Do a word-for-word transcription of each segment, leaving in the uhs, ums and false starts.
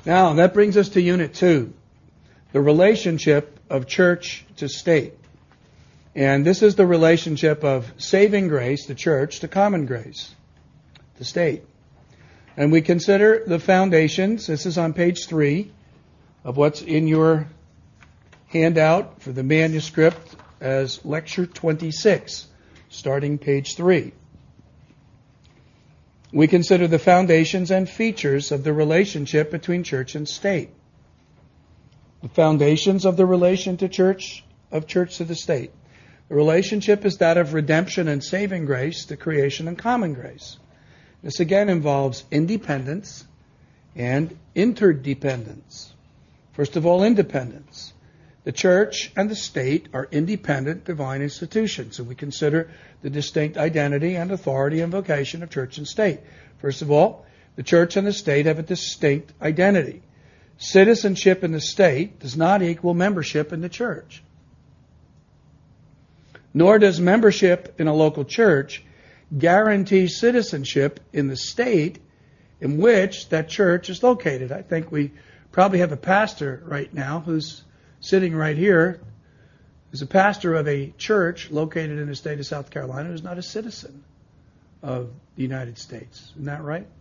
Now, that brings us to Unit two, the relationship of church to state. And this is the relationship of saving grace, the church, to common grace, the state. And we consider the foundations. This is on page three of what's in your handout for the manuscript as lecture twenty-six, starting page three. We consider the foundations and features of the relationship between church and state. The foundations of the relation to church, of church to the state. The relationship is that of redemption and saving grace to creation and common grace. This again involves independence and interdependence. First of all, independence. The church and the state are independent divine institutions, and we consider the distinct identity and authority and vocation of church and state. First of all, the church and the state have a distinct identity. Citizenship in the state does not equal membership in the church. Nor does membership in a local church guarantee citizenship in the state in which that church is located. I think we probably have a pastor right now who's sitting right here, who's a pastor of a church located in the state of South Carolina who's not a citizen of the United States. Isn't that right?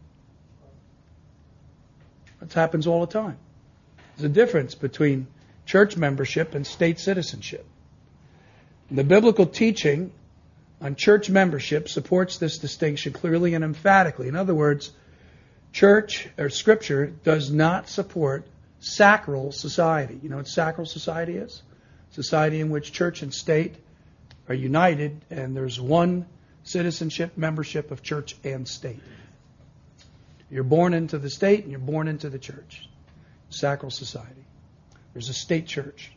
That happens all the time. There's a difference between church membership and state citizenship. The biblical teaching on church membership supports this distinction clearly and emphatically. In other words, church or Scripture does not support sacral society. You know what sacral society is? Society in which church and state are united and there's one citizenship, membership of church and state. You're born into the state and you're born into the church. Sacral society. There's a state church.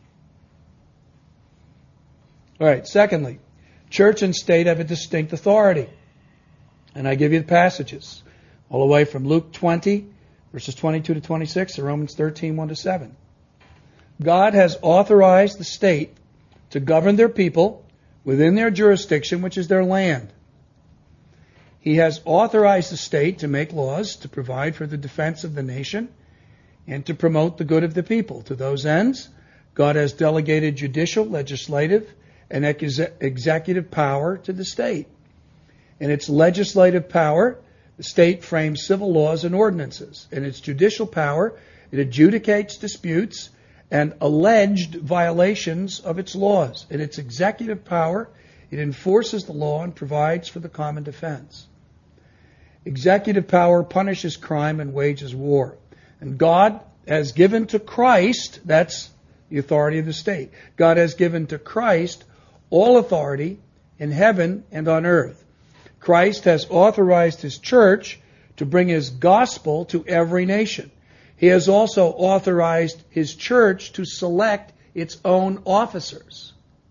All right, secondly, church and state have a distinct authority. And I give you the passages all the way from Luke twenty, verses twenty-two to twenty-six, to Romans thirteen, one to seven. God has authorized the state to govern their people within their jurisdiction, which is their land. He has authorized the state to make laws to provide for the defense of the nation and to promote the good of the people. To those ends, God has delegated judicial, legislative, and ex- executive power to the state. In its legislative power, the state frames civil laws and ordinances. In its judicial power, it adjudicates disputes and alleged violations of its laws. In its executive power, it enforces the law and provides for the common defense. Executive power punishes crime and wages war. And God has given to Christ, that's the authority of the state, God has given to Christ all authority in heaven and on earth. Christ has authorized His church to bring His gospel to every nation. He has also authorized His church to select its own officers.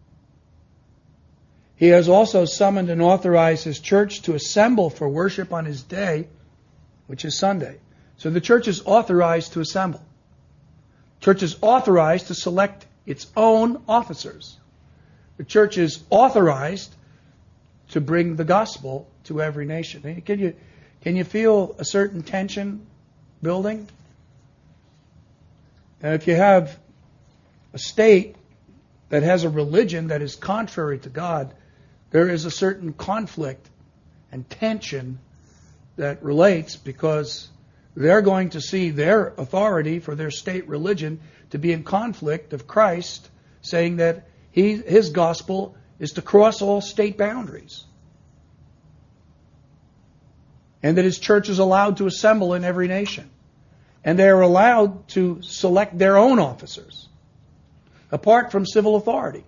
He has also summoned and authorized His church to assemble for worship on His day, which is Sunday. So the church is authorized to assemble. The church is authorized to select its own officers. The church is authorized to bring the gospel to every nation. Can you, can you feel a certain tension building? And if you have a state that has a religion that is contrary to God, there is a certain conflict and tension that relates because they're going to see their authority for their state religion to be in conflict of Christ, saying that he, His gospel is to cross all state boundaries. And that His church is allowed to assemble in every nation. And they are allowed to select their own officers, apart from civil authority.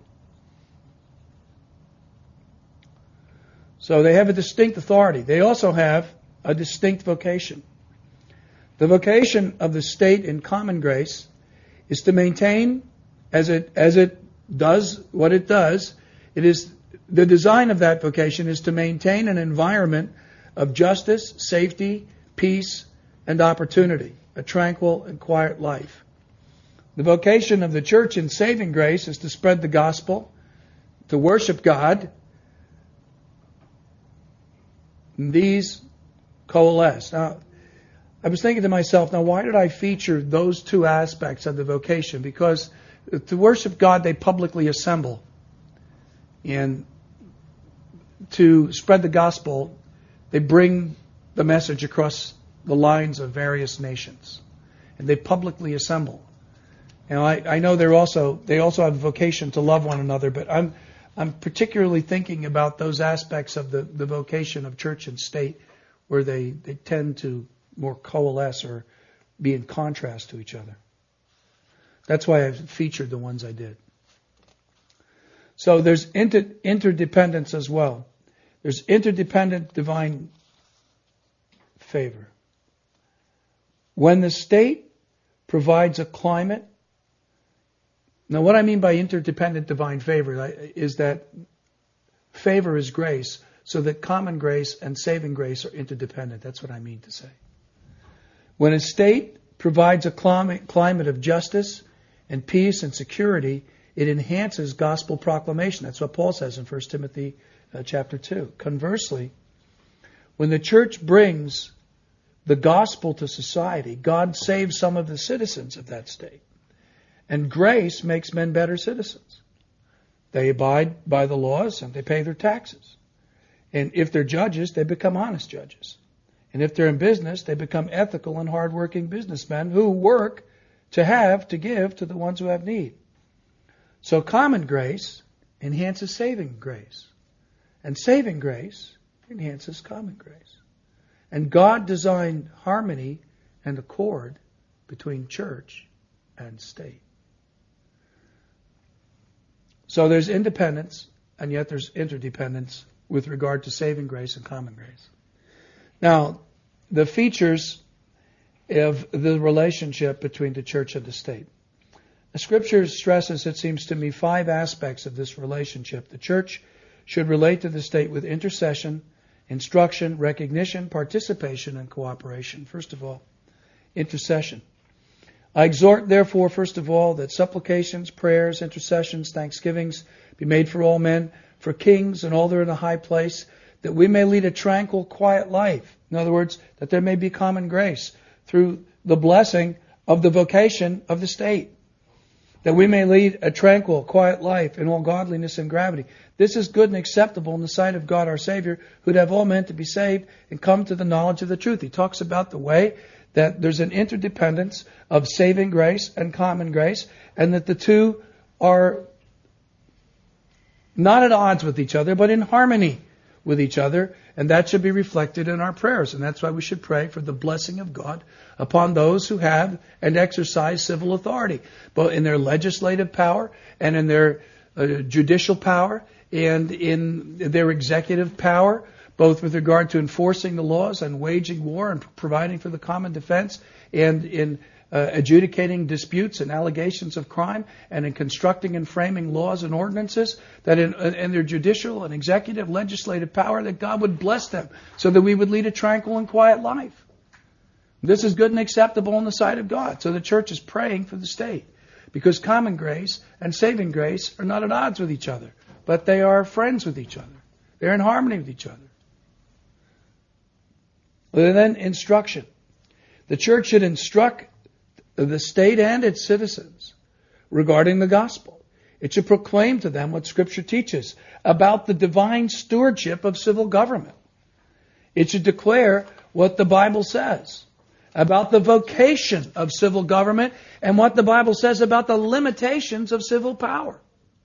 So they have a distinct authority. They also have a distinct vocation. The vocation of the state in common grace is to maintain, as it as it does what it does, it is the design of that vocation is to maintain an environment of justice, safety, peace, and opportunity, a tranquil and quiet life. The vocation of the church in saving grace is to spread the gospel, to worship God. And these coalesce. Now, I was thinking to myself, now why did I feature those two aspects of the vocation? Because to worship God, they publicly assemble. And to spread the gospel, they bring the message across the lines of various nations. And they publicly assemble. Now, I, I know they're also they also have a vocation to love one another, but I'm I'm particularly thinking about those aspects of the, the vocation of church and state where they, they tend to more coalesce or be in contrast to each other. That's why I've featured the ones I did. So there's inter, interdependence as well. There's interdependent divine favor. When the state provides a climate. Now, what I mean by interdependent divine favor is that favor is grace, so that common grace and saving grace are interdependent. That's what I mean to say. When a state provides a climate of justice and peace and security, it enhances gospel proclamation. That's what Paul says in First Timothy uh, chapter two. Conversely, when the church brings the gospel to society, God saves some of the citizens of that state. And grace makes men better citizens. They abide by the laws and they pay their taxes. And if they're judges, they become honest judges. And if they're in business, they become ethical and hardworking businessmen who work to have, to give to the ones who have need. So common grace enhances saving grace. And saving grace enhances common grace. And God designed harmony and accord between church and state. So there's independence, and yet there's interdependence with regard to saving grace and common grace. Now, the features of the relationship between the church and the state. The Scripture stresses, it seems to me, five aspects of this relationship. The church should relate to the state with intercession, instruction, recognition, participation, and cooperation. First of all, intercession. I exhort, therefore, first of all, that supplications, prayers, intercessions, thanksgivings be made for all men, for kings and all that are in a high place, that we may lead a tranquil, quiet life. In other words, that there may be common grace through the blessing of the vocation of the state. That we may lead a tranquil, quiet life in all godliness and gravity. This is good and acceptable in the sight of God our Savior, who'd have all men to be saved and come to the knowledge of the truth. He talks about the way that there's an interdependence of saving grace and common grace, and that the two are not at odds with each other, but in harmony with each other, and that should be reflected in our prayers. And that's why we should pray for the blessing of God upon those who have and exercise civil authority, both in their legislative power and in their uh, judicial power and in their executive power, both with regard to enforcing the laws and waging war and providing for the common defense, and in uh, adjudicating disputes and allegations of crime, and in constructing and framing laws and ordinances, that in, in their judicial and executive legislative power, that God would bless them so that we would lead a tranquil and quiet life. This is good and acceptable in the sight of God. So the church is praying for the state, because common grace and saving grace are not at odds with each other, but they are friends with each other. They're in harmony with each other. And then instruction. The church should instruct the state and its citizens regarding the gospel. It should proclaim to them what Scripture teaches about the divine stewardship of civil government. It should declare what the Bible says about the vocation of civil government and what the Bible says about the limitations of civil power.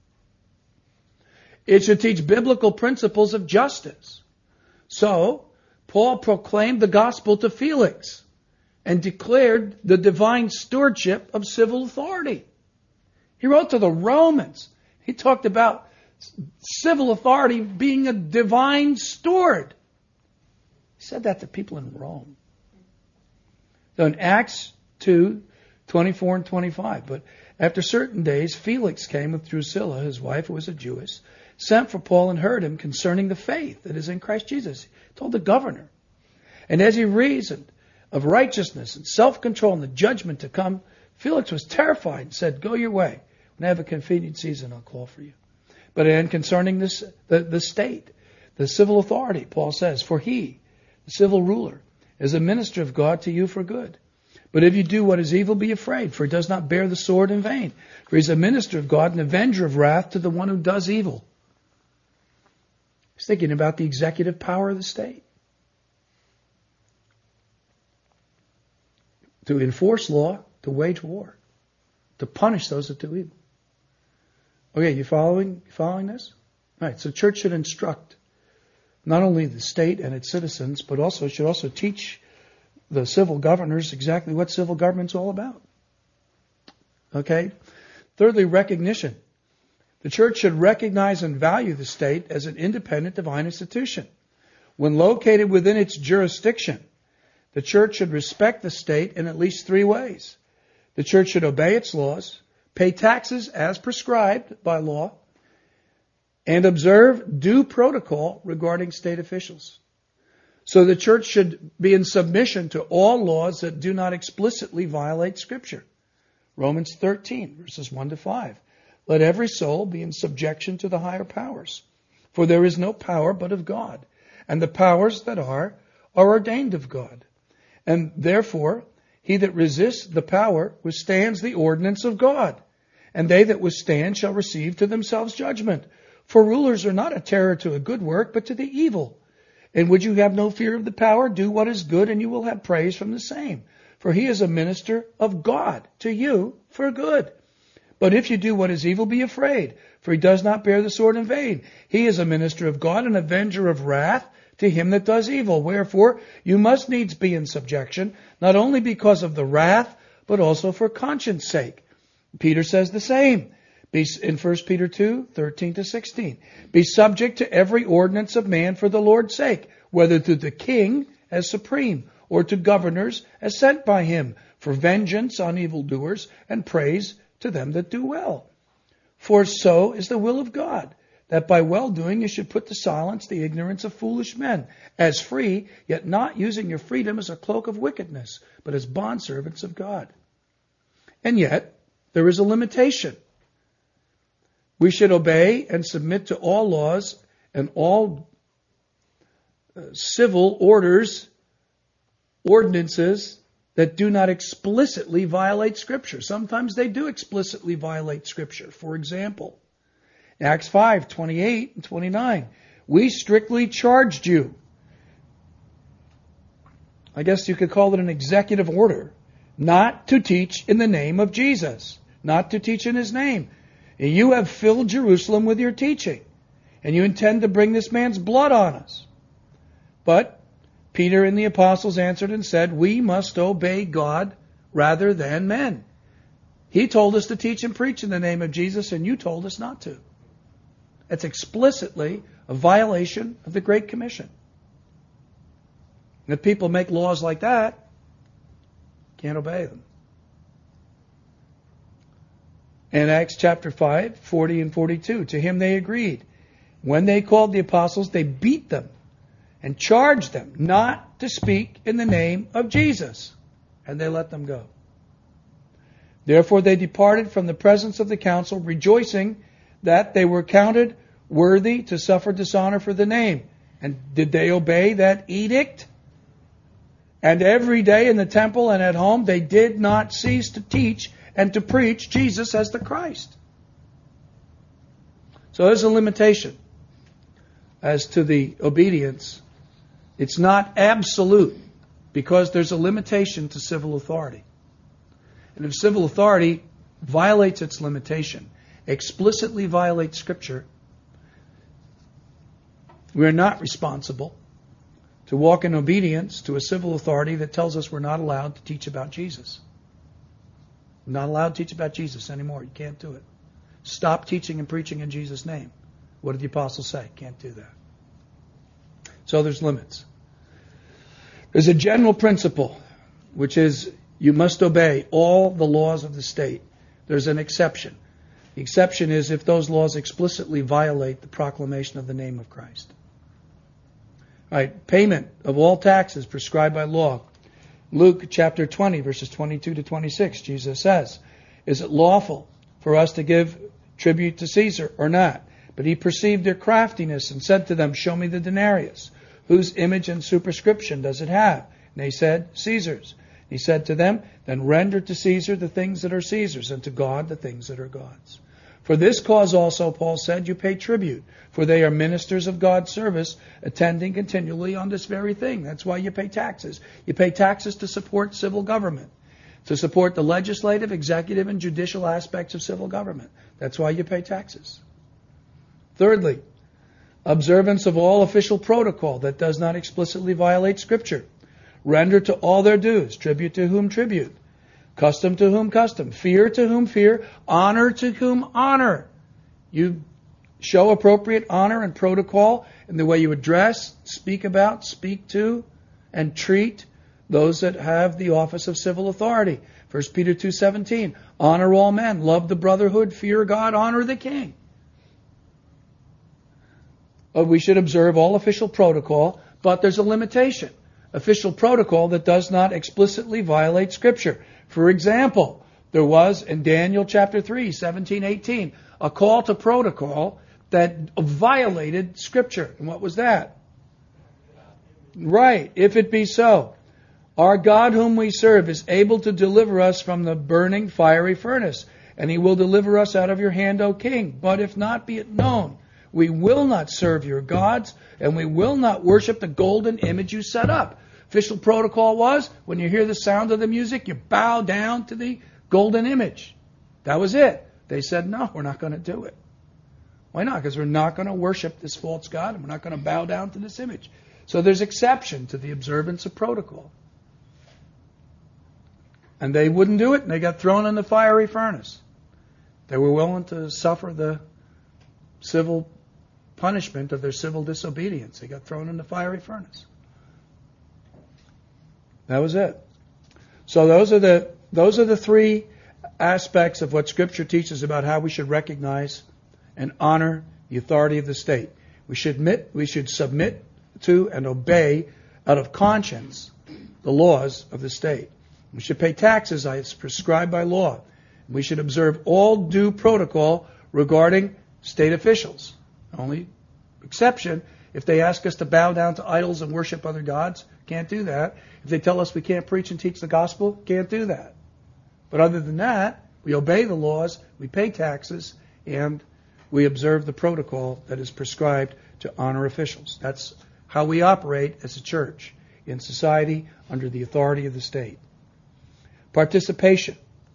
It should teach biblical principles of justice. So, Paul proclaimed the gospel to Felix and declared the divine stewardship of civil authority. He wrote to the Romans. He talked about civil authority being a divine steward. He said that to people in Rome. So in Acts two, twenty-four and twenty-five, but after certain days, Felix came with Drusilla, his wife, who was a Jewess, sent for Paul and heard him concerning the faith that is in Christ Jesus. He told the governor. And as he reasoned of righteousness and self-control and the judgment to come, Felix was terrified and said, "Go your way. When I have a convenient season, I'll call for you." But then concerning this, the, the state, the civil authority, Paul says, "For he, the civil ruler, is a minister of God to you for good. But if you do what is evil, be afraid, for he does not bear the sword in vain. For he is a minister of God, an avenger of wrath to the one who does evil. He's thinking about the executive power of the state. To enforce law, to wage war, to punish those that do evil. Okay, you following, you following this? All right, so church should instruct not only the state and its citizens, but also should also teach the civil governors exactly what civil government's all about. Okay? Thirdly, recognition. The church should recognize and value the state as an independent divine institution. When located within its jurisdiction, the church should respect the state in at least three ways. The church should obey its laws, pay taxes as prescribed by law, and observe due protocol regarding state officials. So the church should be in submission to all laws that do not explicitly violate Scripture. Romans thirteen, verses one to five. Let every soul be in subjection to the higher powers. For there is no power but of God, and the powers that are, are ordained of God. And therefore, he that resists the power withstands the ordinance of God, and they that withstand shall receive to themselves judgment. For rulers are not a terror to a good work, but to the evil. And would you have no fear of the power? Do what is good, and you will have praise from the same. For he is a minister of God to you for good. But if you do what is evil, be afraid, for he does not bear the sword in vain. He is a minister of God, an avenger of wrath to him that does evil. Wherefore, you must needs be in subjection, not only because of the wrath, but also for conscience sake. Peter says the same. Be in First Peter two, thirteen to sixteen. Be subject to every ordinance of man for the Lord's sake, whether to the king as supreme, or to governors as sent by him, for vengeance on evildoers and praise to them that do well. For so is the will of God, that by well-doing you should put to silence the ignorance of foolish men, as free, yet not using your freedom as a cloak of wickedness, but as bondservants of God. And yet, there is a limitation. We should obey and submit to all laws and all uh, civil orders, ordinances that do not explicitly violate Scripture. Sometimes they do explicitly violate Scripture. For example, Acts five, twenty-eight and twenty-nine. We strictly charged you. I guess you could call it an executive order. Not to teach in the name of Jesus. Not to teach in His name. You have filled Jerusalem with your teaching, and you intend to bring this man's blood on us. But Peter and the apostles answered and said, we must obey God rather than men. He told us to teach and preach in the name of Jesus, and you told us not to. That's explicitly a violation of the Great Commission. And if people make laws like that, can't obey them. In Acts chapter five, forty and forty-two, to him they agreed. When they called the apostles, they beat them and charged them not to speak in the name of Jesus. And they let them go. Therefore they departed from the presence of the council, rejoicing that they were counted worthy to suffer dishonor for the name. And did they obey that edict? And every day in the temple and at home, they did not cease to teach and to preach Jesus as the Christ. So there's a limitation as to the obedience. It's not absolute, because there's a limitation to civil authority. And if civil authority violates its limitation, explicitly violates Scripture, we are not responsible to walk in obedience to a civil authority that tells us we're not allowed to teach about Jesus. We're not allowed to teach about Jesus anymore. You can't do it. Stop teaching and preaching in Jesus' name. What did the apostles say? Can't do that. So there's limits. There's a general principle, which is you must obey all the laws of the state. There's an exception. The exception is if those laws explicitly violate the proclamation of the name of Christ. All right, payment of all taxes prescribed by law. Luke chapter twenty, verses twenty-two to twenty-six, Jesus says, is it lawful for us to give tribute to Caesar or not? But he perceived their craftiness and said to them, show me the denarius. Whose image and superscription does it have? And they said, Caesar's. He said to them, then render to Caesar the things that are Caesar's, and to God the things that are God's. For this cause also, Paul said, you pay tribute, for they are ministers of God's service, attending continually on this very thing. That's why you pay taxes. You pay taxes to support civil government, to support the legislative, executive, and judicial aspects of civil government. That's why you pay taxes. Thirdly, observance of all official protocol that does not explicitly violate Scripture. Render to all their dues, tribute to whom tribute, custom to whom custom, fear to whom fear, honor to whom honor. You show appropriate honor and protocol in the way you address, speak about, speak to, and treat those that have the office of civil authority. First Peter two seventeen, honor all men, love the brotherhood, fear God, honor the king. We should observe all official protocol, but there's a limitation. Official protocol that does not explicitly violate Scripture. For example, there was in Daniel chapter three, seventeen, eighteen, a call to protocol that violated Scripture. And what was that? Right, if it be so. Our God whom we serve is able to deliver us from the burning fiery furnace, and He will deliver us out of your hand, O king. But if not, be it known, we will not serve your gods, and we will not worship the golden image you set up. Official protocol was, when you hear the sound of the music, you bow down to the golden image. That was it. They said, no, we're not going to do it. Why not? Because we're not going to worship this false god, and we're not going to bow down to this image. So there's exception to the observance of protocol. And they wouldn't do it, and they got thrown in the fiery furnace. They were willing to suffer the civil punishment of their civil disobedience. They got thrown in the fiery furnace. That was it. So those are the those are the three aspects of what Scripture teaches about how we should recognize and honor the authority of the state. We should admit, we should submit to and obey out of conscience the laws of the state. We should pay taxes as prescribed by law. We should observe all due protocol regarding state officials. Only exception, if they ask us to bow down to idols and worship other gods, can't do that. If they tell us we can't preach and teach the gospel, can't do that. But other than that, we obey the laws, we pay taxes, and we observe the protocol that is prescribed to honor officials. That's how we operate as a church in society under the authority of the state. Participation.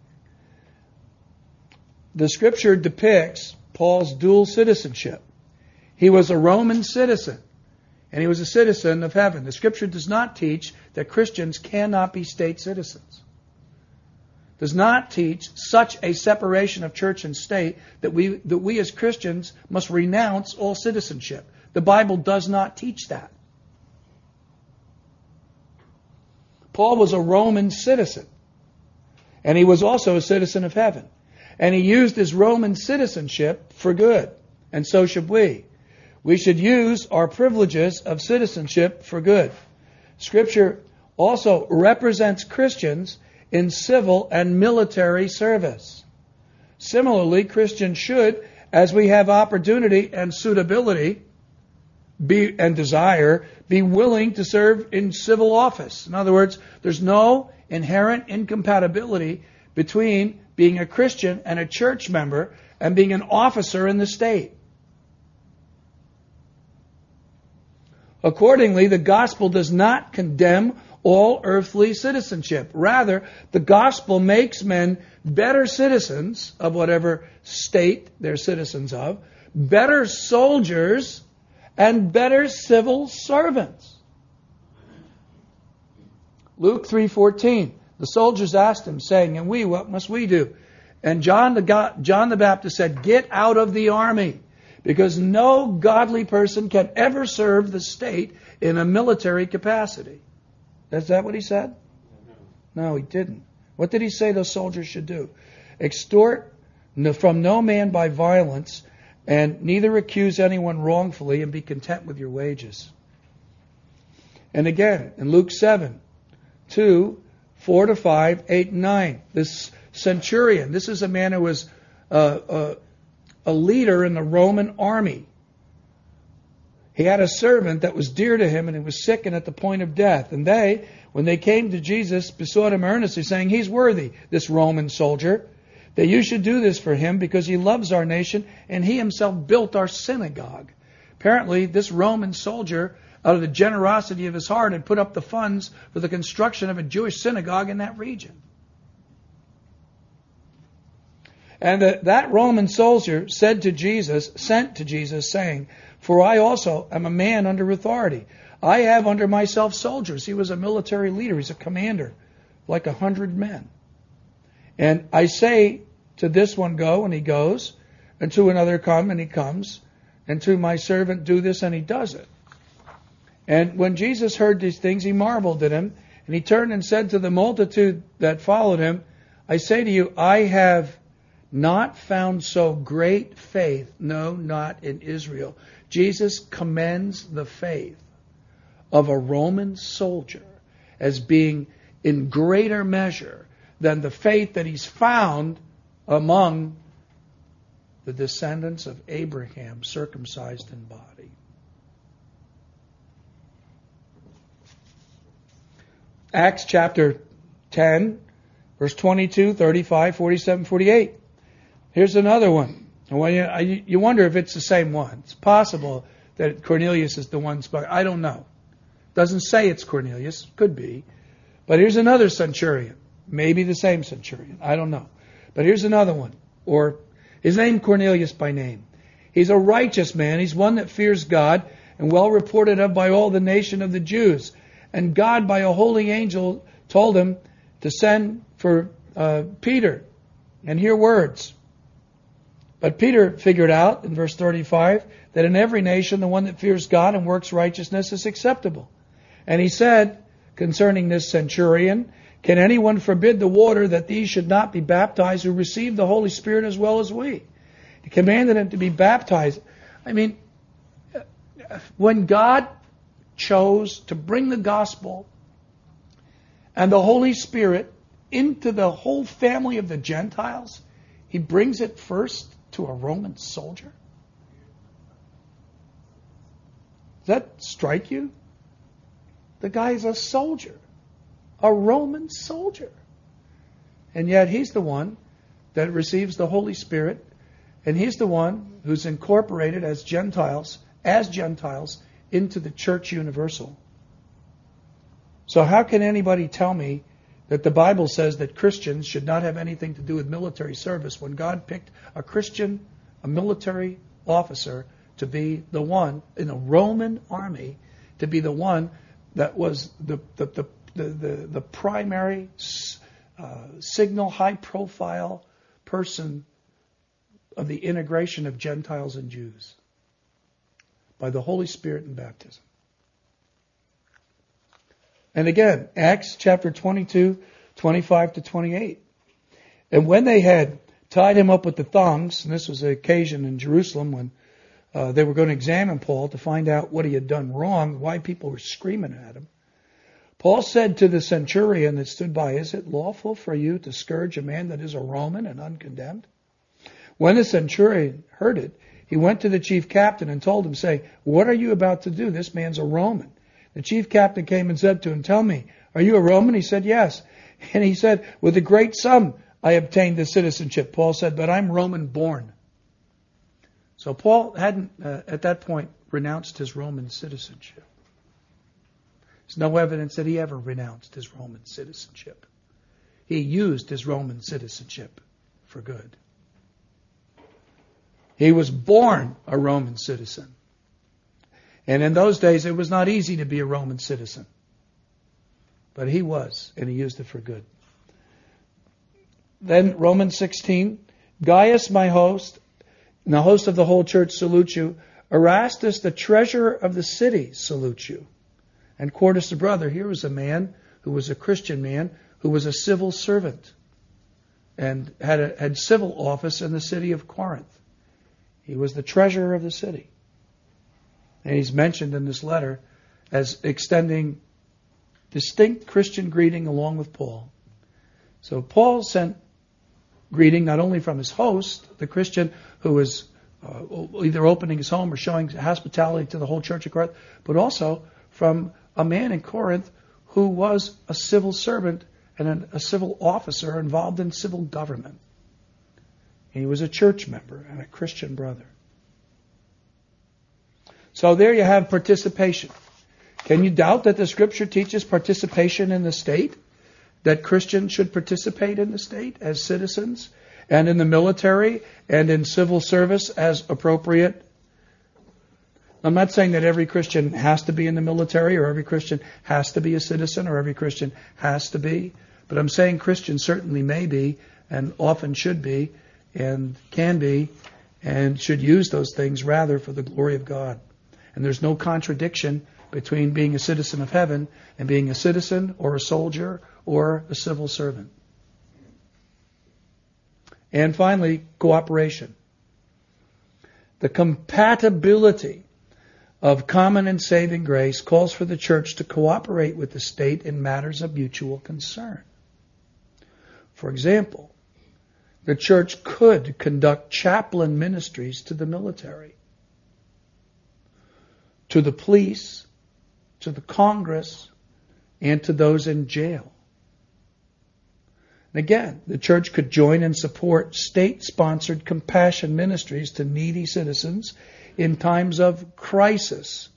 The Scripture depicts Paul's dual citizenship. He was a Roman citizen, and he was a citizen of heaven. The Scripture does not teach that Christians cannot be state citizens. Does not teach such a separation of church and state that we that we as Christians must renounce all citizenship. The Bible does not teach that. Paul was a Roman citizen, and he was also a citizen of heaven. And he used his Roman citizenship for good, and so should we. We should use our privileges of citizenship for good. Scripture also represents Christians in civil and military service. Similarly, Christians should, as we have opportunity and suitability be and desire, be willing to serve in civil office. In other words, there's no inherent incompatibility between being a Christian and a church member and being an officer in the state. Accordingly, the gospel does not condemn all earthly citizenship. Rather, the gospel makes men better citizens of whatever state they're citizens of, better soldiers, and better civil servants. Luke three fourteen. The soldiers asked him, saying, "And we, what must we do?" And John the, God, John the Baptist said, "Get out of the army, because no godly person can ever serve the state in a military capacity." Is that what he said? No, he didn't. What did he say those soldiers should do? Extort from no man by violence, and neither accuse anyone wrongfully, and be content with your wages. And again, in Luke seven, two, four to five, eight and nine, this centurion, this is a man who was uh, uh, a leader in the Roman army. He had a servant that was dear to him, and he was sick and at the point of death. And they, when they came to Jesus, besought him earnestly, saying, He's worthy, this Roman soldier, that you should do this for him, because he loves our nation, and he himself built our synagogue. Apparently, this Roman soldier, out of the generosity of his heart, had put up the funds for the construction of a Jewish synagogue in that region. And the, that Roman soldier said to Jesus, sent to Jesus, saying, For I also am a man under authority. I have under myself soldiers. He was a military leader. He's a commander, like a hundred men. And I say to this one, go, and he goes. And to another, come, and he comes. And to my servant, do this, and he does it. And when Jesus heard these things, he marveled at him. And he turned and said to the multitude that followed him, I say to you, I have not found so great faith, no, not in Israel. Jesus commends the faith of a Roman soldier as being in greater measure than the faith that he's found among the descendants of Abraham, circumcised in body. Acts chapter ten, verse twenty-two, thirty-five, forty-seven, forty-eight. Here's another one. And when you, you wonder if it's the same one. It's possible that Cornelius is the one spoke. I don't know. Doesn't say it's Cornelius. Could be. But here's another centurion. Maybe the same centurion. I don't know. But here's another one. Or his name Cornelius by name. He's a righteous man. He's one that fears God and well reported of by all the nation of the Jews. And God by a holy angel told him to send for uh, Peter and hear words. But Peter figured out in verse thirty-five that in every nation the one that fears God and works righteousness is acceptable. And he said concerning this centurion, Can anyone forbid the water that these should not be baptized who receive the Holy Spirit as well as we? He commanded him to be baptized. I mean, when God chose to bring the gospel and the Holy Spirit into the whole family of the Gentiles, He brings it first to a Roman soldier? Does that strike you? The guy's a soldier. A Roman soldier. And yet he's the one that receives the Holy Spirit, and he's the one who's incorporated as Gentiles, as Gentiles, into the church universal. So how can anybody tell me that the Bible says that Christians should not have anything to do with military service when God picked a Christian, a military officer, to be the one in the Roman army, to be the one that was the the the the, the, the primary uh, signal, high-profile person of the integration of Gentiles and Jews by the Holy Spirit and baptism. And again, Acts chapter twenty-two, twenty-five to twenty-eight. And when they had tied him up with the thongs, and this was an occasion in Jerusalem when uh, they were going to examine Paul to find out what he had done wrong, why people were screaming at him, Paul said to the centurion that stood by, Is it lawful for you to scourge a man that is a Roman and uncondemned? When the centurion heard it, he went to the chief captain and told him, saying, What are you about to do? This man's a Roman. The chief captain came and said to him, Tell me, are you a Roman? He said, Yes. And he said, With a great sum I obtained this citizenship. Paul said, But I'm Roman born. So Paul hadn't, uh, at that point, renounced his Roman citizenship. There's no evidence that he ever renounced his Roman citizenship. He used his Roman citizenship for good. He was born a Roman citizen. And in those days, it was not easy to be a Roman citizen. But he was, and he used it for good. Then Romans sixteen, Gaius, my host, and the host of the whole church salute you. Erastus, the treasurer of the city, salute you. And Quartus, the brother, here was a man who was a Christian man who was a civil servant and had a had civil office in the city of Corinth. He was the treasurer of the city. And he's mentioned in this letter as extending distinct Christian greeting along with Paul. So Paul sent greeting not only from his host, the Christian who was uh, either opening his home or showing hospitality to the whole church of Corinth, but also from a man in Corinth who was a civil servant and an, a civil officer involved in civil government. He was a church member and a Christian brother. So there you have participation. Can you doubt that the Scripture teaches participation in the state? That Christians should participate in the state as citizens, and in the military, and in civil service as appropriate? I'm not saying that every Christian has to be in the military, or every Christian has to be a citizen, or every Christian has to be. But I'm saying Christians certainly may be, and often should be, and can be, and should use those things rather for the glory of God. And there's no contradiction between being a citizen of heaven and being a citizen or a soldier or a civil servant. And finally, cooperation. The compatibility of common and saving grace calls for the church to cooperate with the state in matters of mutual concern. For example, the church could conduct chaplain ministries to the military, to the police, to the Congress, and to those in jail. And again, the church could join and support state-sponsored compassion ministries to needy citizens in times of crisis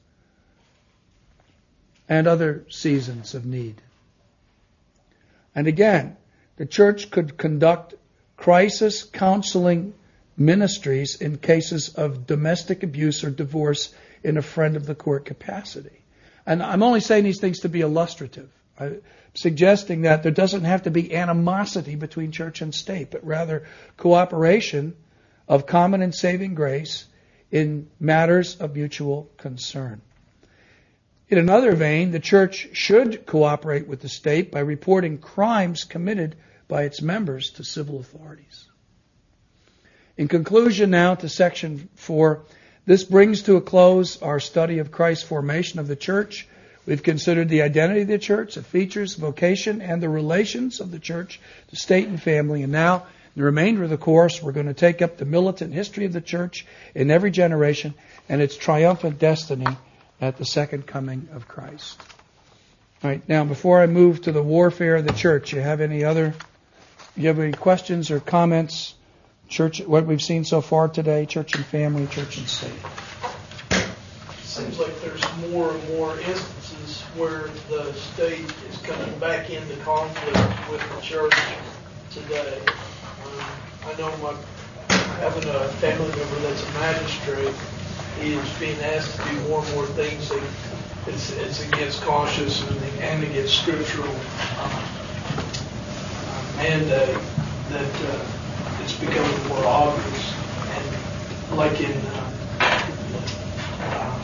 and other seasons of need. And again, the church could conduct crisis counseling ministries in cases of domestic abuse or divorce in a friend of the court capacity. And I'm only saying these things to be illustrative. I'm suggesting that there doesn't have to be animosity between church and state, but rather cooperation of common and saving grace in matters of mutual concern. In another vein, the church should cooperate with the state by reporting crimes committed by its members to civil authorities. In conclusion now to section four, this brings to a close our study of Christ's formation of the church. We've considered the identity of the church, the features, vocation, and the relations of the church to state and family. And now, in the remainder of the course, we're going to take up the militant history of the church in every generation and its triumphant destiny at the second coming of Christ. All right, now before I move to the warfare of the church, you have any other, you have any questions or comments? Church, what we've seen so far today, church and family, church and state. It seems like there's more and more instances where the state is coming back into conflict with the church today. Um, I know my having a family member that's a magistrate, he is being asked to do more and more things that it's, it's against cautious and, and against scriptural um, mandate that uh, it's becoming more obvious. And like in uh, uh,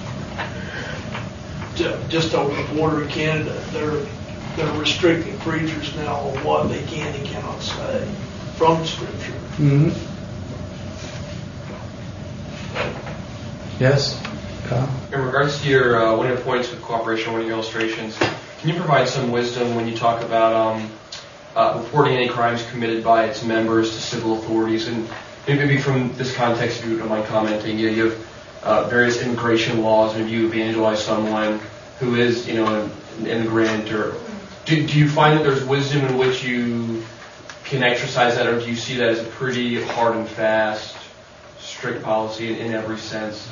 just over the border in Canada, they're they're restricting preachers now on what they can and cannot say from Scripture. Mm-hmm. Yes. Kyle? In regards to your uh, one of your points with cooperation, one of your illustrations, can you provide some wisdom when you talk about um, uh, reporting any crimes committed by its members to civil authorities? And maybe from this context, if you don't mind commenting, you, you have uh, various immigration laws, and if you evangelize someone who is, you know, an immigrant, or do, do you find that there's wisdom in which you can exercise that, or do you see that as a pretty hard and fast, strict policy in, in every sense?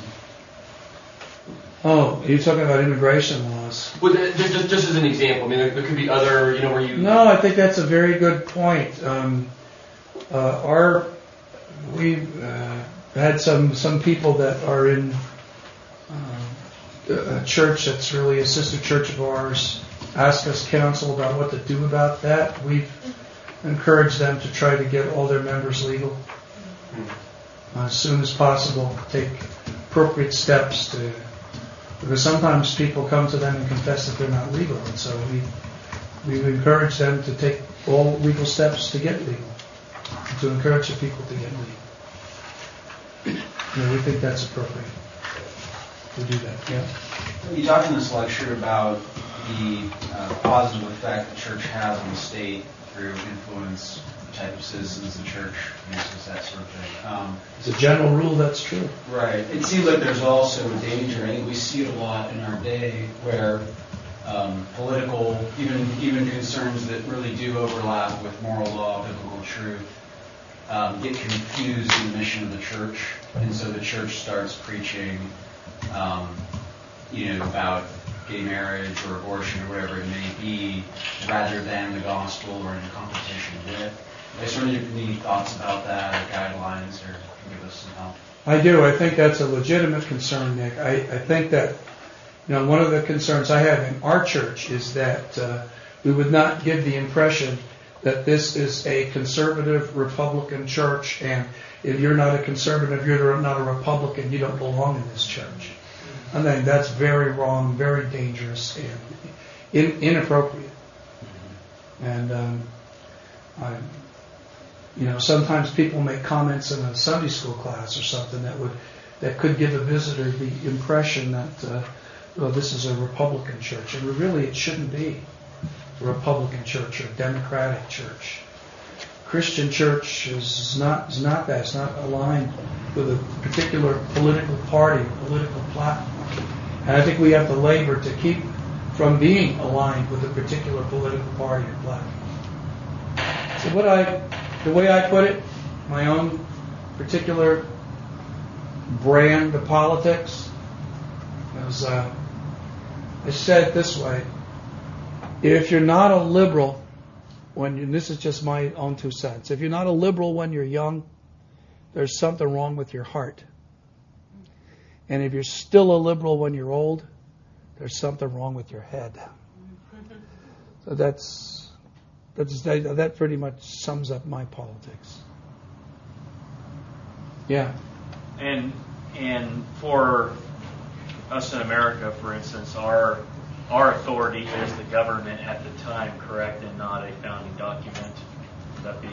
Oh, you're talking about immigration laws. Well, just, just as an example, I mean, there, there could be other, you know, where you... No, I think that's a very good point. Um, uh, our, we've uh, had some, some people that are in uh, a church that's really a sister church of ours ask us counsel about what to do about that. We've encouraged them to try to get all their members legal uh, as soon as possible, take appropriate steps to... Because sometimes people come to them and confess that they're not legal, and so we we've encouraged them to take all legal steps to get legal, and to encourage the people to get legal. You know, we think that's appropriate to do that. Yeah. You talked in this lecture about the uh, positive effect the church has on the state through influence type of citizens the church uses, that sort of thing. Um, As a general rule, that's true. Right. It seems like there's also a danger. I think we see it a lot in our day where um, political, even even concerns that really do overlap with moral law, biblical truth, um, get confused in the mission of the church, and so the church starts preaching, um, you know, about gay marriage or abortion or whatever it may be, rather than the gospel or in competition with. I just wonder if you have any thoughts about that, or guidelines, or give us some help. I do. I think that's a legitimate concern, Nick. I, I think that, you know, one of the concerns I have in our church is that uh, we would not give the impression that this is a conservative Republican church, and if you're not a conservative, you're not a Republican, you don't belong in this church. I think that's very wrong, very dangerous, and in, inappropriate. And um, I, you know, sometimes people make comments in a Sunday school class or something that would that could give a visitor the impression that uh, well, this is a Republican church, and really it shouldn't be a Republican church or a Democratic church. Christian church is not is not that. It's not aligned with a particular political party, political platform. And I think we have to labor to keep from being aligned with a particular political party or platform. So what I, the way I put it, my own particular brand of politics, was uh, I said it this way: if you're not a liberal when you, and this is just my own two cents, if you're not a liberal when you're young, there's something wrong with your heart. And if you're still a liberal when you're old, there's something wrong with your head. So that's that's that pretty much sums up my politics. Yeah. And and for us in America, for instance, our our authority is the government at the time, correct, and not a founding document. Would that be?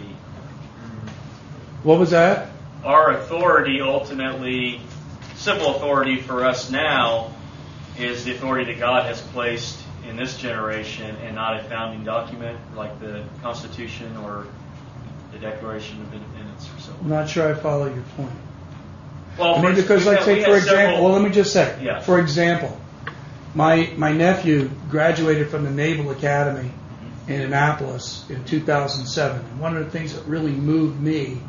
What was that? Our authority ultimately. Civil authority for us now is the authority that God has placed in this generation and not a founding document like the Constitution or the Declaration of Independence or so on. I'm not sure I follow your point. Well, I mean, because, like, say, for example, several, well, let me just say, yeah. for example, my my nephew graduated from the Naval Academy mm-hmm. in Annapolis in two thousand seven. And one of the things that really moved me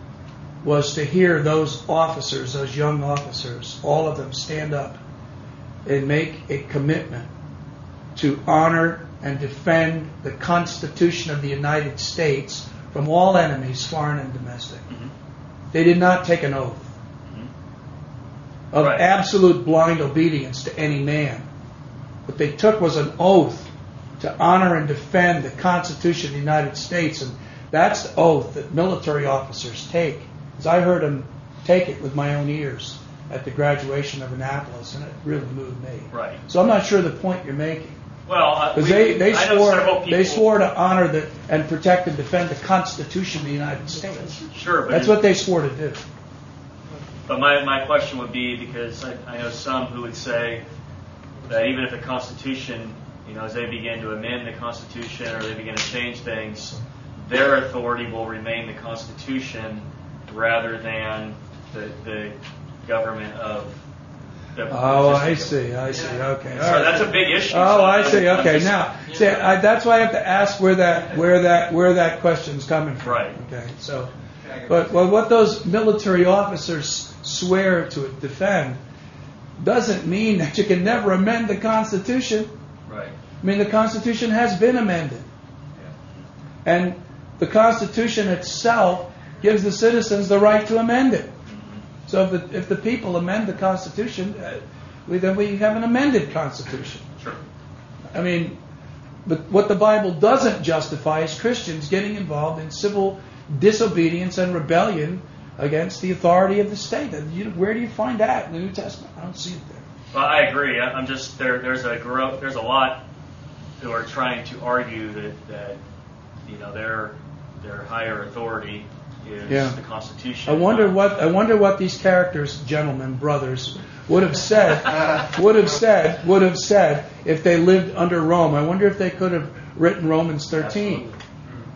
was to hear those officers, those young officers, all of them stand up and make a commitment to honor and defend the Constitution of the United States from all enemies, foreign and domestic. Mm-hmm. They did not take an oath mm-hmm. of right. absolute blind obedience to any man. What they took was an oath to honor and defend the Constitution of the United States, and that's the oath that military officers take. Because I heard them take it with my own ears at the graduation of Annapolis, and it really moved me. Right. So I'm not sure the point you're making. Well, because uh, they they swore they swore to honor the and protect and defend the Constitution of the United States. Sure, but that's what they swore to do. But my my question would be, because I, I know some who would say that even if the Constitution, you know, as they begin to amend the Constitution or they begin to change things, their authority will remain the Constitution rather than the, the government of the... Oh, I see, I see, okay. So right. That's a big issue. Oh, so I see, okay. Just, now, see, I, that's why I have to ask where that where that, where that question's coming from. Right. Okay, so... But well, what those military officers swear to defend doesn't mean that you can never amend the Constitution. Right. I mean, the Constitution has been amended. Yeah. And the Constitution itself gives the citizens the right to amend it. So if the, if the people amend the Constitution, uh, we, then we have an amended Constitution. Sure. I mean, but what the Bible doesn't justify is Christians getting involved in civil disobedience and rebellion against the authority of the state. You, where do you find that in the New Testament? I don't see it there. Well, I agree. I'm just there. There's a gro- There's a lot who are trying to argue that, that you know their their higher authority is yeah. the Constitution. I wonder what I wonder what these characters, gentlemen, brothers, would have said. would have said. Would have said if they lived under Rome. I wonder if they could have written Romans thirteen. Absolutely.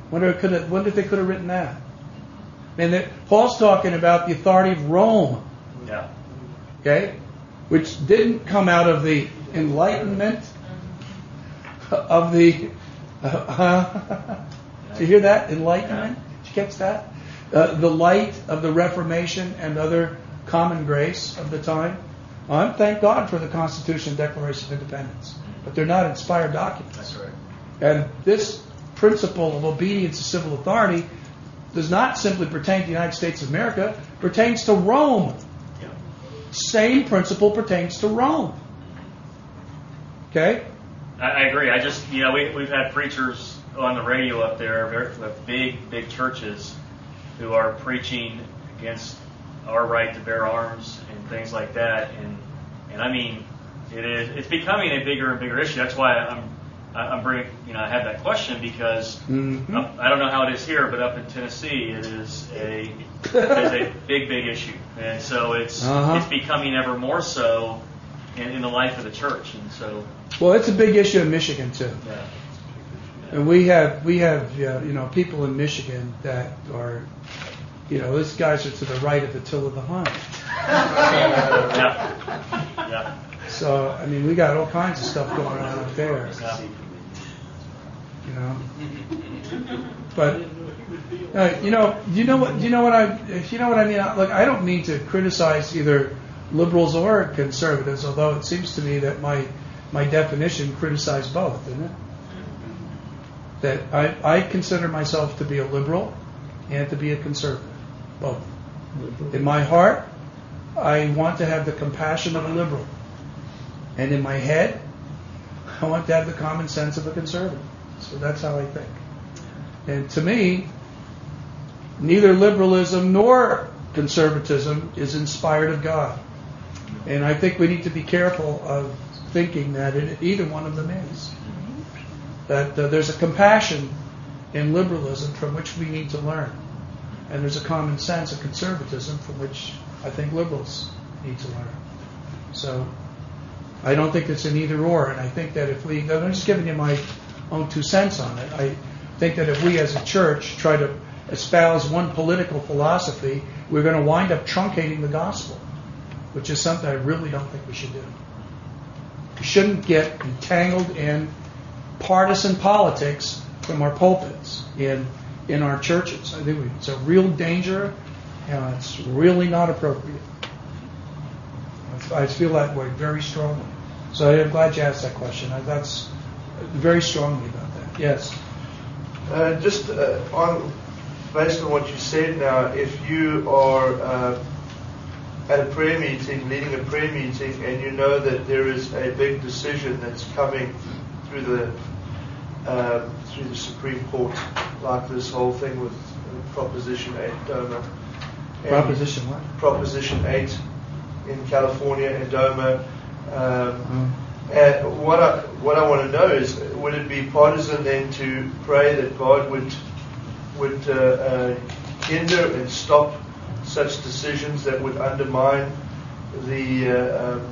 Wonder could have, wonder if they could have written that. And that Paul's talking about the authority of Rome. Yeah. Okay? Which didn't come out of the Enlightenment of the. Uh, uh, did you hear that? Enlightenment? Did you catch that? Uh, the light of the Reformation and other common grace of the time. Well, thank God for the Constitution and Declaration of Independence, but they're not inspired documents. That's right. And this principle of obedience to civil authority does not simply pertain to the United States of America, it pertains to Rome. Yeah. Same principle pertains to Rome. Okay? I, I agree. I just, you know, we, we've had preachers on the radio up there with big, big churches who are preaching against our right to bear arms and things like that. And, and I mean, it is, it's becoming a bigger and bigger issue. That's why I'm, I'm bringing, you know, I have that question because Mm-hmm. up, I don't know how it is here, but up in Tennessee, it is a, it is a big, big issue. And so it's, Uh-huh. it's becoming ever more so in, in the life of the church. And so, Well, it's a big issue in Michigan too. yeah. And we have we have uh, you know people in Michigan that are, you know, these guys are to the right of Attila the Hun. Yeah. Yeah. So I mean, we got all kinds of stuff going on up there. Yeah. You know, but uh, you know, you know what you know what I you know what I mean. Look, I don't mean to criticize either liberals or conservatives, although it seems to me that my my definition criticizes both, isn't it? That I, I consider myself to be a liberal and to be a conservative, both. In my heart, I want to have the compassion of a liberal. And in my head, I want to have the common sense of a conservative. So that's how I think. And to me, neither liberalism nor conservatism is inspired of God. And I think we need to be careful of thinking that it, either one of them is. That uh, there's a compassion in liberalism from which we need to learn. And there's a common sense of conservatism from which I think liberals need to learn. So I don't think it's an either or. And I think that if we, I'm just giving you my own two cents on it. I think that if we as a church try to espouse one political philosophy, we're going to wind up truncating the gospel, which is something I really don't think we should do. We shouldn't get entangled in partisan politics from our pulpits in in our churches. I think we, it's a real danger, and it's really not appropriate. I feel that way very strongly. So I'm glad you asked that question. I, that's very strongly about that. Yes. Uh, just uh, on based on what you said now, if you are uh, at a prayer meeting, leading a prayer meeting, and you know that there is a big decision that's coming through the uh, through the Supreme Court, like this whole thing with uh, Proposition eight DOMA. And Proposition what? Proposition eight in California and DOMA. Um, Mm. and what I what I want to know is, would it be partisan then to pray that God would would uh, uh, hinder and stop such decisions that would undermine the uh, um,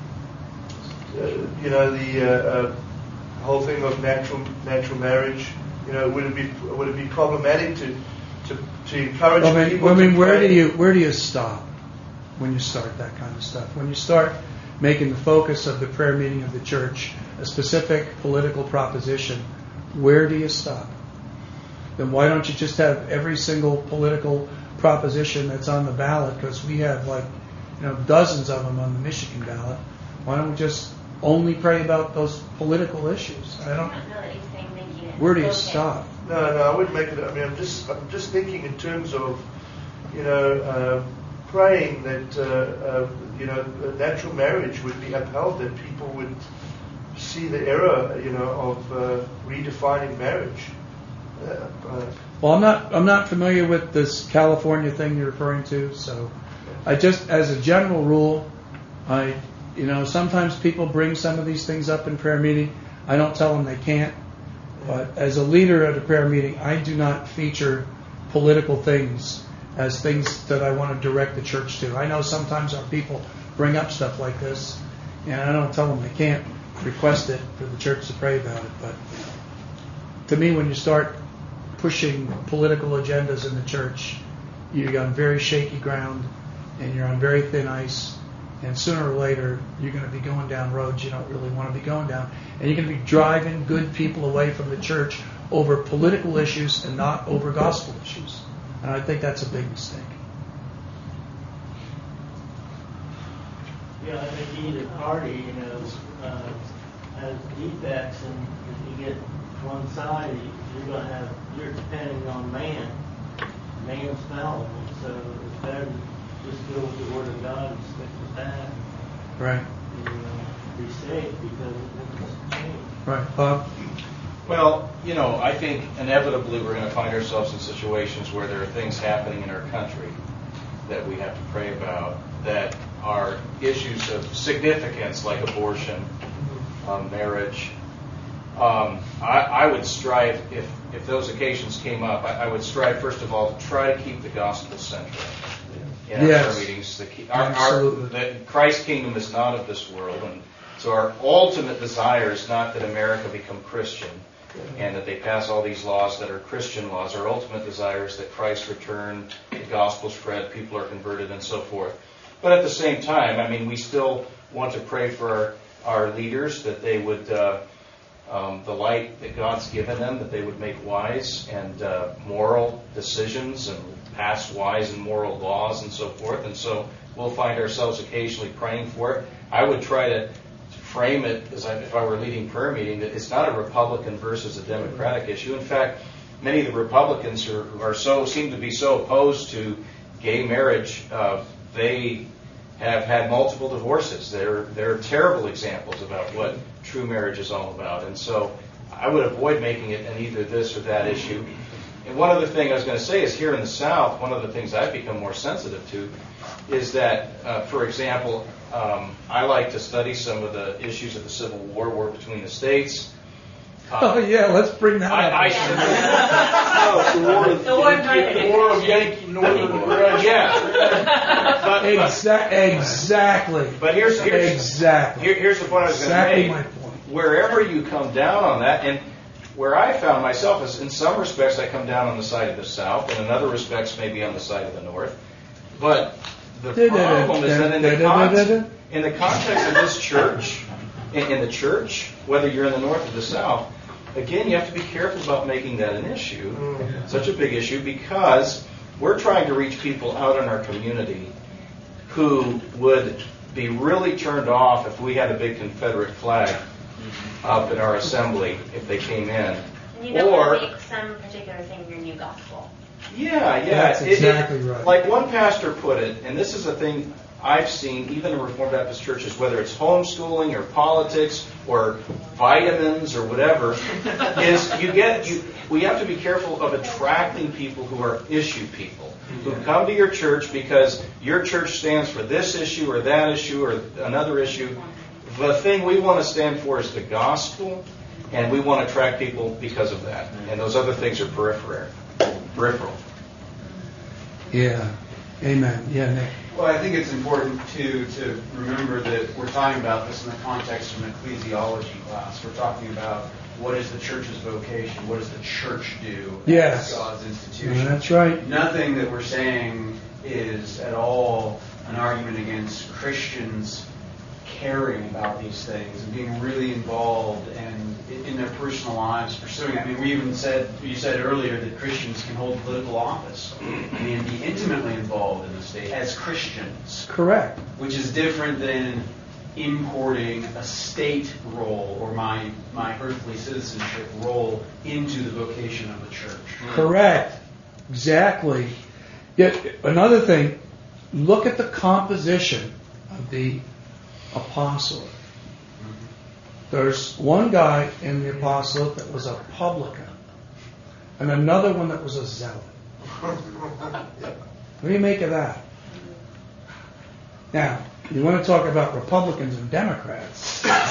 uh, you know the uh, uh, whole thing of natural natural marriage? You know, would it be would it be problematic to to, to encourage I mean, people? I mean to where pray? do you where do you stop when you start that kind of stuff? When you start making the focus of the prayer meeting of the church a specific political proposition, where do you stop? Then why don't you just have every single political proposition that's on the ballot? Because we have like, you know, dozens of them on the Michigan ballot. Why don't we just only pray about those political issues? I don't. Where do you stop? No, no, I wouldn't make it. I mean, I'm just, I'm just thinking in terms of, you know, uh, praying that, uh, uh, you know, natural marriage would be upheld, that people would see the error, you know, of uh, redefining marriage. Uh, uh, Well, I'm not. I'm not familiar with this California thing you're referring to. So, I just, as a general rule, I, you know, sometimes people bring some of these things up in prayer meeting. I don't tell them they can't. But as a leader at a prayer meeting, I do not feature political things as things that I want to direct the church to. I know sometimes our people bring up stuff like this, and I don't tell them they can't request it for the church to pray about it. But to me, when you start pushing political agendas in the church, you're on very shaky ground and you're on very thin ice. And sooner or later, you're going to be going down roads you don't really want to be going down. And you're going to be driving good people away from the church over political issues and not over gospel issues. And I think that's a big mistake. Yeah, I think either party, you know, uh, has defects, and if you get one side, you're going to have, you're depending on man. Man's fallible, so it's better to just go with the Word of God and stick with that. Right. And, uh, be safe because it doesn't change. Right. Bob? Well, you know, I think inevitably we're going to find ourselves in situations where there are things happening in our country that we have to pray about that are issues of significance, like abortion, um, marriage. Um, I, I would strive, if, if those occasions came up, I, I would strive, first of all, to try to keep the gospel central in Yes. our prayer meetings. The, key- our, our, Absolutely. the Christ's kingdom is not of this world, and so our ultimate desire is not that America become Christian and that they pass all these laws that are Christian laws. Our ultimate desire is that Christ return, the gospel spread, people are converted, and so forth. But at the same time, I mean, we still want to pray for our, our leaders, that they would, uh, um, the light that God's given them, that they would make wise and uh, moral decisions and pass wise and moral laws and so forth. And so we'll find ourselves occasionally praying for it. I would try to frame it as I, if I were leading prayer meeting, that it's not a Republican versus a Democratic issue. In fact, many of the Republicans are, are so seem to be so opposed to gay marriage. Uh, they have had multiple divorces. They're they're terrible examples about what true marriage is all about. And so I would avoid making it an either this or that issue. And one other thing I was going to say is here in the South, one of the things I've become more sensitive to is that, uh, for example, um, I like to study some of the issues of the Civil War, war between the states. Uh, Oh, yeah, let's bring that I, up. I No, the war of The war of Yankee, the war of Yankee Northern aggression. yeah. But, but, Exa- exactly. but here's here's Exactly. here, here's the point I was Exactly going my to make. point. Wherever you come down on that, and where I found myself is, in some respects, I come down on the side of the South, and in other respects, maybe on the side of the North. But the problem is that in the, con- in the context of this church, in, in the church, whether you're in the North or the South, again, you have to be careful about making that an issue, mm-hmm. such a big issue, because we're trying to reach people out in our community who would be really turned off if we had a big Confederate flag up in our assembly if they came in. And you don't or, want to make some particular thing your new gospel. Yeah, yeah. That's It- exactly it, right. Like one pastor put it, and this is a thing I've seen even in Reformed Baptist churches, whether it's homeschooling or politics or vitamins or whatever, is you get you. We have to be careful of attracting people who are issue people, who come to your church because your church stands for this issue or that issue or another issue. The thing we want to stand for is the gospel, and we want to attract people because of that. And those other things are peripheral. Peripheral. Yeah. Amen. Yeah, Nick. Well, I think it's important to to remember that we're talking about this in the context of an ecclesiology class. We're talking about what is the church's vocation, what does the church do Yes. as God's institution. Yeah, that's right. Nothing that we're saying is at all an argument against Christians caring about these things and being really involved and in their personal lives pursuing it. I mean, we even said, you said earlier that Christians can hold political office and be intimately involved in the state as Christians, Correct. which is different than importing a state role or my my earthly citizenship role into the vocation of the church. Correct. Exactly. Yet another thing, look at the composition of the apostolate. There's one guy in the apostolate that was a publican, and another one that was a zealot. What do you make of that? Now, you want to talk about Republicans and Democrats. you're,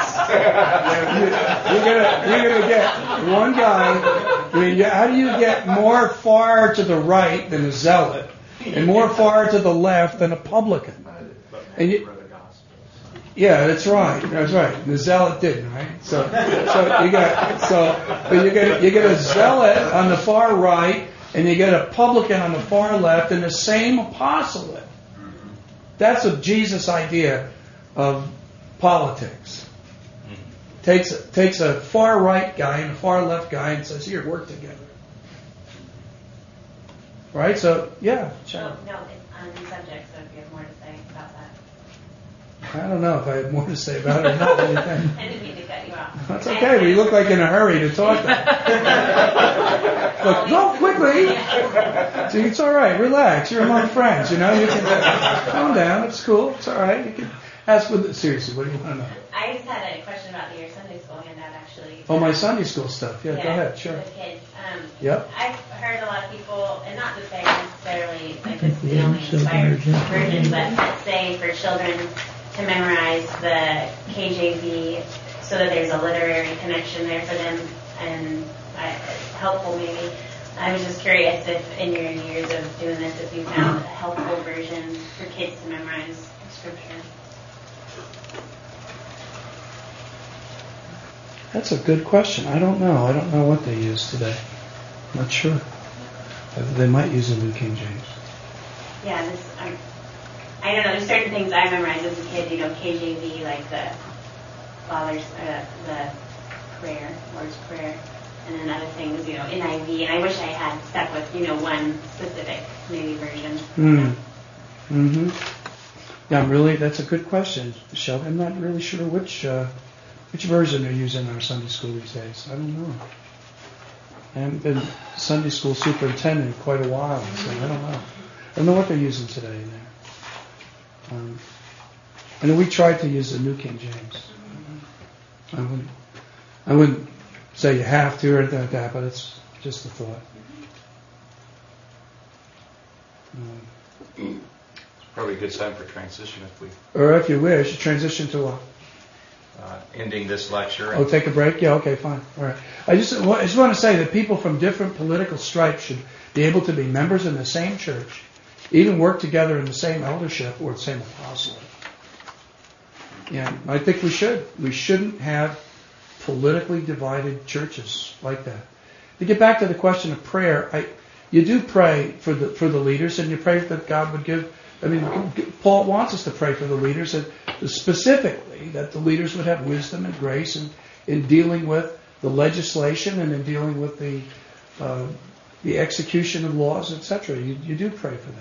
you're gonna you're gonna get one guy. I mean, how do you get more far to the right than a zealot, and more far to the left than a publican? And you, Yeah, that's right. That's right. The zealot didn't, right? So, so you got so, but you get you get a zealot on the far right, and you get a publican on the far left, in the same apostolate. That's a Jesus idea of politics. Takes takes a far right guy and a far left guy and says, "Here, work together." Right? So, yeah. No, no, it's on the subject, so if you have more to say about that. I don't know if I have more to say about it or not. What do you think? I didn't mean to cut you off. That's okay, but you look like in a hurry to talk about it. Look, go quickly. See, it's all right. Relax. You're among friends, you know. You can calm down. It's cool. It's all right. You can ask with the, seriously, what do you want to know? I just had a question about your Sunday school handout, actually. Oh, my Sunday school stuff. Yeah, yeah, go ahead. Sure. With kids. Um, Yep. I've heard a lot of people, and not to say necessarily like this is the only inspired version, but that say for children to memorize the K J V so that there's a literary connection there for them, and uh, helpful maybe. I was just curious if in your years of doing this, if you found a helpful version for kids to memorize scripture. That's a good question. I don't know. I don't know what they use today. I'm not sure. They might use the New King James. Yeah, this, um, I don't know, there's certain things I memorized as a kid, you know, K J V, like the Father's, uh, the prayer, Lord's Prayer, and then other things, you know, N I V, and I wish I had stuck with, you know, one specific maybe version. Hmm. Mm-hmm. Yeah, I'm really, that's a good question, Shelby. I'm not really sure which, uh, which version they're using in our Sunday school these days. I don't know. I haven't been Sunday school superintendent in quite a while, so I don't know. I don't know what they're using today in there. Um, I know we tried to use the New King James. I wouldn't, I wouldn't say you have to or anything like that, but it's just a thought. Um, Probably a good time for transition if we, or if you wish, transition to what? uh, ending this lecture. Oh, take a break? Yeah, okay, fine. All right. I just, I just want to say that people from different political stripes should be able to be members in the same church, even work together in the same eldership or the same apostolate. Yeah, I think we should. We shouldn't have politically divided churches like that. To get back to the question of prayer, I, you do pray for the for the leaders, and you pray that God would give. I mean, Paul wants us to pray for the leaders, and specifically that the leaders would have wisdom and grace in, in dealing with the legislation and in dealing with the uh, the execution of laws, et cetera. You, you do pray for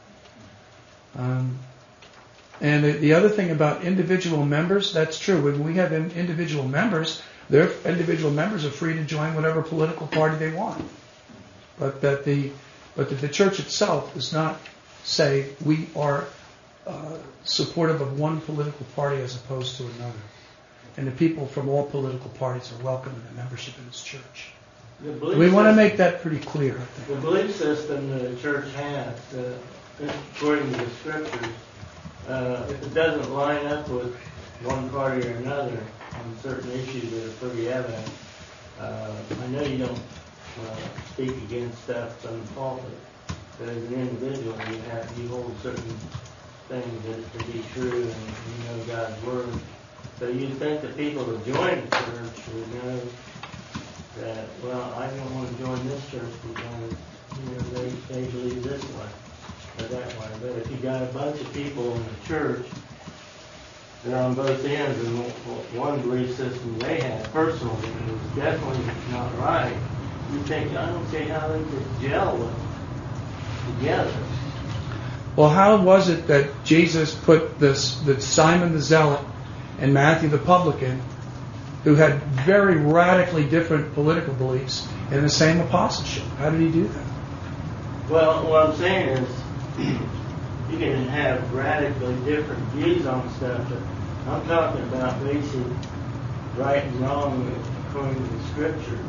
that. Um, and the, the other thing about individual members, that's true. When we have in, individual members, their individual members are free to join whatever political party they want. But that the but that the church itself does not say we are uh, supportive of one political party as opposed to another. And the people from all political parties are welcome in the membership in this church. We want to make that pretty clear, I think. The belief system the church has, uh, according to the scriptures, uh, if it doesn't line up with one party or another on certain issues that are pretty evident, uh, I know you don't uh, speak against stuff from the pulpit, but as an individual, you have you hold certain things that to be true, and you know God's word. So you think the people who join the church would know that, well, I don't want to join this church because, you know, they, they believe this way or that way. But if you got a bunch of people in the church that are on both ends, and one belief system they have personally is definitely not right, you think, I don't see how they could gel with together. Well, how was it that Jesus put this, that Simon the Zealot and Matthew the Publican, who had very radically different political beliefs, in the same apostleship? How did he do that? Well, what I'm saying is, you can have radically different views on stuff, but I'm talking about basic right and wrong according to the scriptures.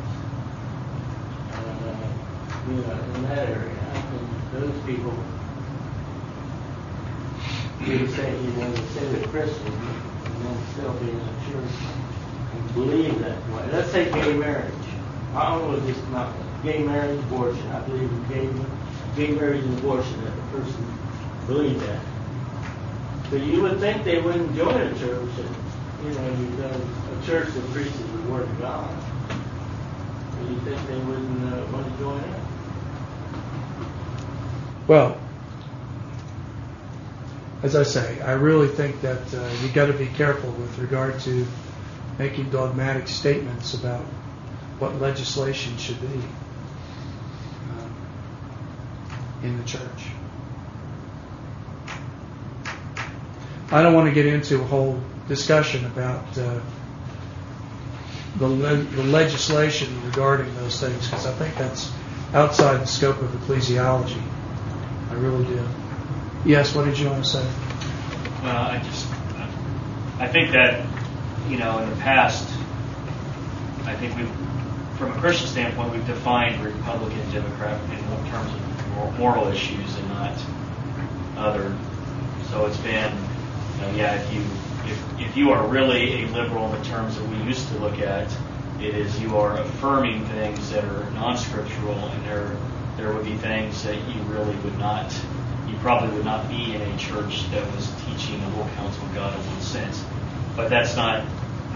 Uh, you know, in that area, I think those people, you say, you know, they say they're Christian, and then still be in the church and believe that way. Let's say gay marriage. I don't know, just not gay marriage, abortion. I believe in gay, gay marriage and abortion, that the person believed that. But you would think they wouldn't join a church, and, you know, you've got a church that preaches the Word of God. You think they wouldn't uh, want to join in? Well, as I say, I really think that uh, you got to be careful with regard to making dogmatic statements about what legislation should be um, in the church. I don't want to get into a whole discussion about uh, the, le- the legislation regarding those things, because I think that's outside the scope of ecclesiology. I really do. Yes, what did you want to say? Well, I just, I think that, you know, in the past, I think we've, from a Christian standpoint, we've defined Republican, Democrat in terms of moral issues and not other. So it's been, you know, yeah, if you if, if you are really a liberal in the terms that we used to look at, it is you are affirming things that are non-scriptural, and there there would be things that you really would not, you probably would not be in a church that was teaching the whole counsel of God in one sense. But that's not,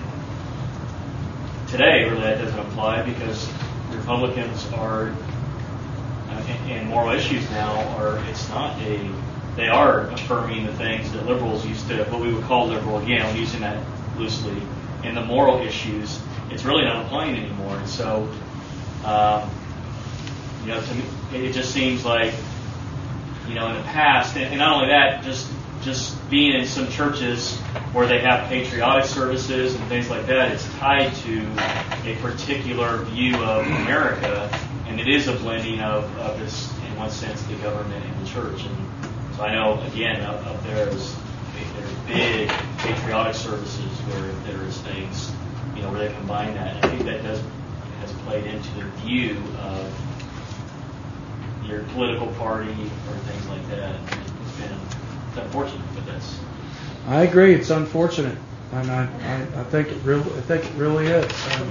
today really that doesn't apply, because Republicans are, uh, and moral issues now are, it's not a, they are affirming the things that liberals used to, what we would call liberal, again, I'm using that loosely, in the moral issues, it's really not applying anymore. And so, um, you know, to me, it just seems like, you know, in the past, and, and not only that, just just being in some churches where they have patriotic services and things like that, it's tied to a particular view of America, and it is a blending of, of this, in one sense, the government and the church. And so I know, again, up, up there is there's big patriotic services where there's things, you know, where they combine that. And I think that does has played into the view of your political party or things like that. It's been it's unfortunate, but that's. I agree. It's unfortunate, and I, I, I think it really, I think it really is. Um,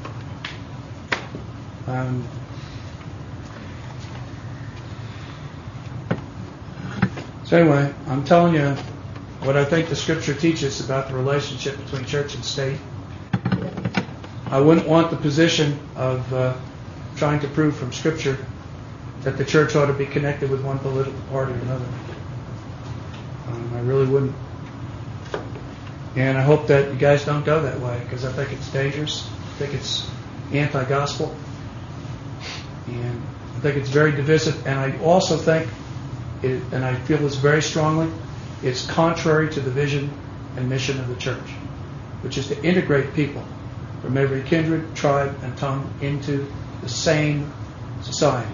um, so anyway, I'm telling you what I think the Scripture teaches about the relationship between church and state. I wouldn't want the position of uh, trying to prove from Scripture that the church ought to be connected with one political party or another. Um, I really wouldn't. And I hope that you guys don't go that way, because I think it's dangerous. I think it's anti-gospel. And I think it's very divisive. And I also think, it, and I feel this very strongly, it's contrary to the vision and mission of the church, which is to integrate people from every kindred, tribe, and tongue into the same society.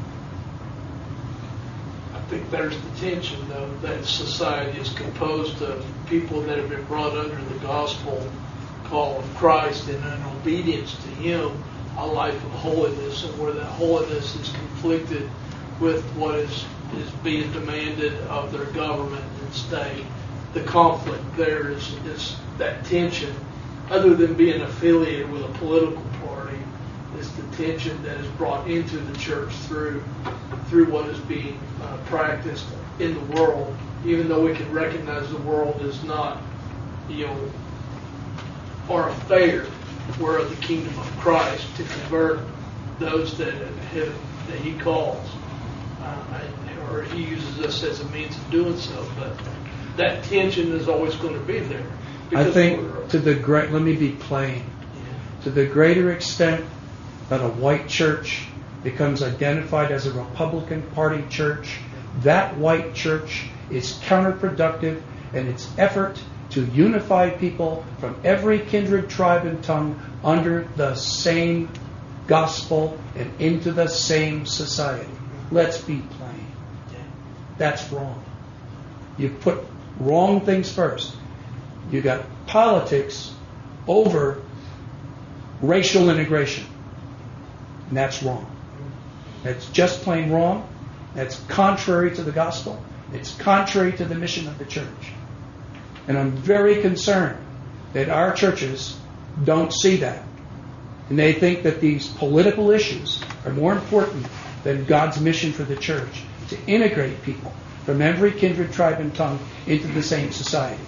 I think there's the tension, though, that society is composed of people that have been brought under the gospel call of Christ and in obedience to Him, a life of holiness, and where that holiness is conflicted with what is, is being demanded of their government and state. The conflict there is, is that tension, other than being affiliated with a political party, is the tension that is brought into the church through through what is being uh, practiced in the world, even though we can recognize the world is not, you know, our affair. We're of the kingdom of Christ to convert those that have, that He calls, uh, or He uses us as a means of doing so. But that tension is always going to be there. I think to the great, let me be plain, yeah. to the greater extent that a white church becomes identified as a Republican Party church, that white church is counterproductive in its effort to unify people from every kindred, tribe, and tongue under the same gospel and into the same society. Let's be plain. That's wrong. You put wrong things first. You got politics over racial integration. And that's wrong. That's just plain wrong. That's contrary to the gospel. It's contrary to the mission of the church. And I'm very concerned that our churches don't see that. And they think that these political issues are more important than God's mission for the church, to integrate people from every kindred, tribe, and tongue into the same society.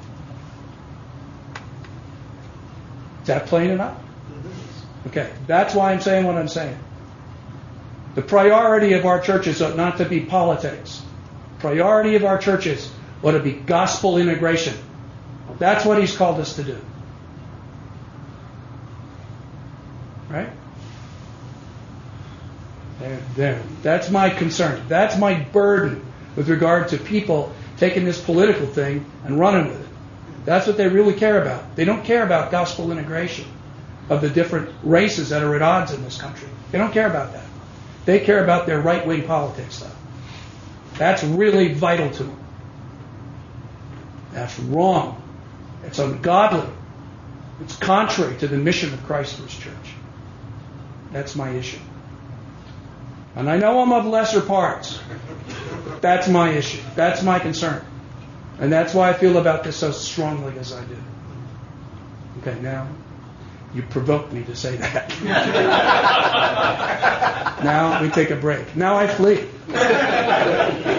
Is that plain enough? Okay, that's why I'm saying what I'm saying. The priority of our churches ought not to be politics. Priority of our churches ought to be gospel integration. That's what He's called us to do. Right? There, there. That's my concern. That's my burden with regard to people taking this political thing and running with it. That's what they really care about. They don't care about gospel integration of the different races that are at odds in this country. They don't care about that. They care about their right-wing politics stuff. That's really vital to them. That's wrong. It's ungodly. It's contrary to the mission of Christ for His church. That's my issue. And I know I'm of lesser parts. That's my issue. That's my concern. And that's why I feel about this so strongly as I do. Okay, now, you provoked me to say that. Now we take a break. Now I flee.